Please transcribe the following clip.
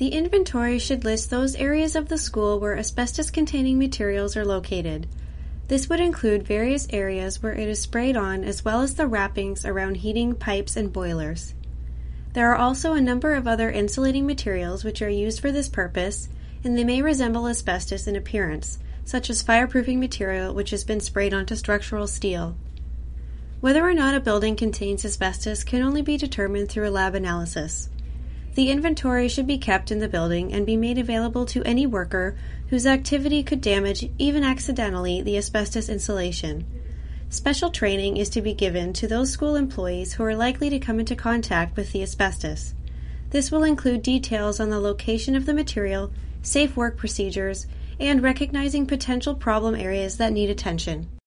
The inventory should list those areas of the school where asbestos-containing materials are located. This would include various areas where it is sprayed on, as well as the wrappings around heating pipes and boilers. There are also a number of other insulating materials which are used for this purpose, and they may resemble asbestos in appearance, such as fireproofing material which has been sprayed onto structural steel. Whether or not a building contains asbestos can only be determined through a lab analysis. The inventory should be kept in the building and be made available to any worker whose activity could damage, even accidentally, the asbestos insulation. Special training is to be given to those school employees who are likely to come into contact with the asbestos. This will include details on the location of the material, safe work procedures, and recognizing potential problem areas that need attention.